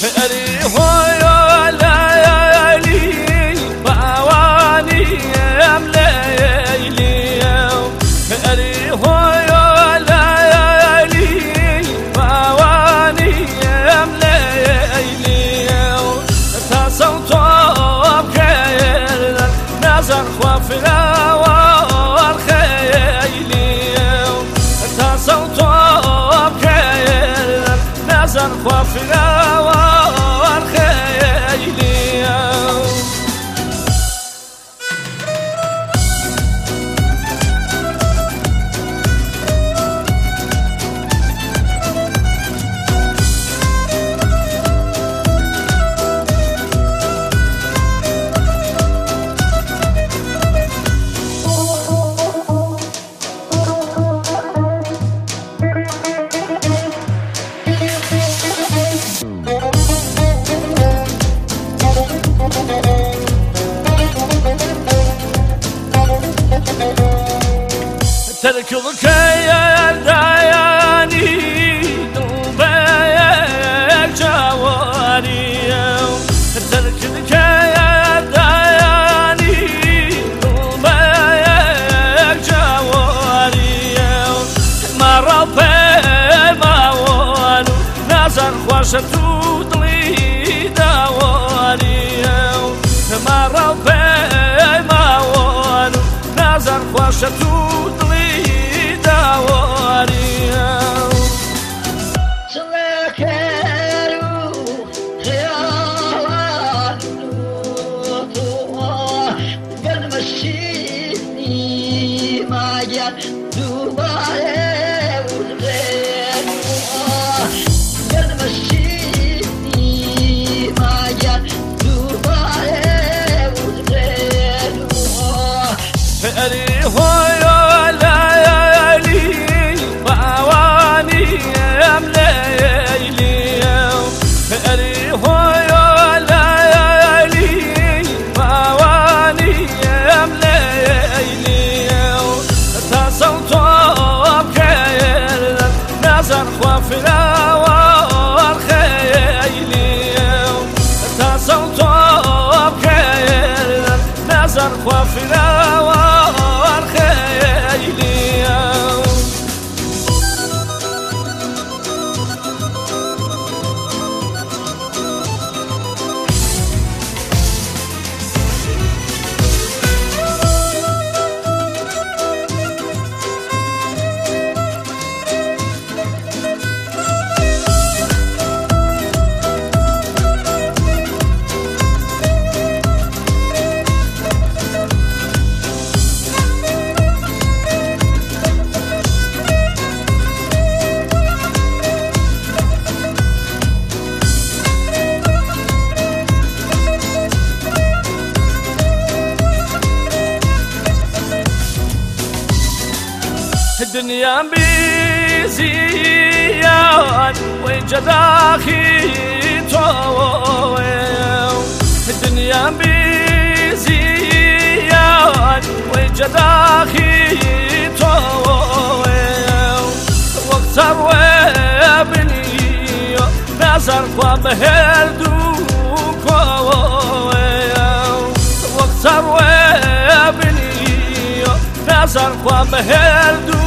أري هو ليالي بأواني أم ليالي أري هو ليالي بأواني أم ليالي تصوت بخير نظر خوفنا والخيلي تصوت بخير نظر خوفنا ترك الخيال داياني دوبايك جواري ترك الخيال داياني دوبايك جواري ما ربي ما وانو نظر خوشتو دلي داواري ما ربي ما وانو نظر خوشتو أري هو ليالي بأواني أم ليالي أري هو ليالي بأواني أم ليالي تصوت بخير نظر خوفنا والخيلي تصوت بخير نظر خوفنا الدنيا بزيان وجداخي طويل الدنيا بزيان وجداخي طويل واكثر وابني نظر وبهردو كويل واكثر وابني نظر وبهردو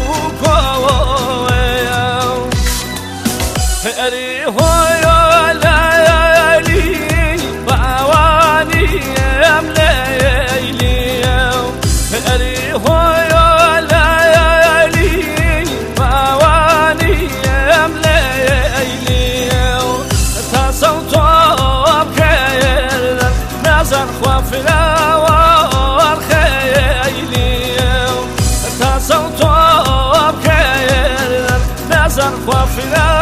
أري هو ليالي بأواني أم ليالي أري هو ليالي بأواني أم ليالي تصوت بخير نظر خوفنا والخيلي تصوت بخير نظر خوفنا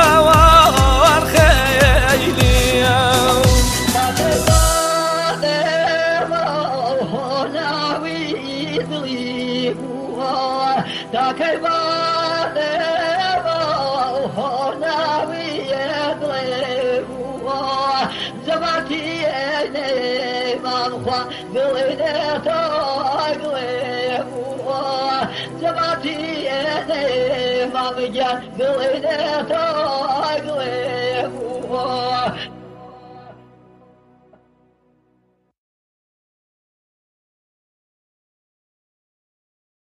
Mama,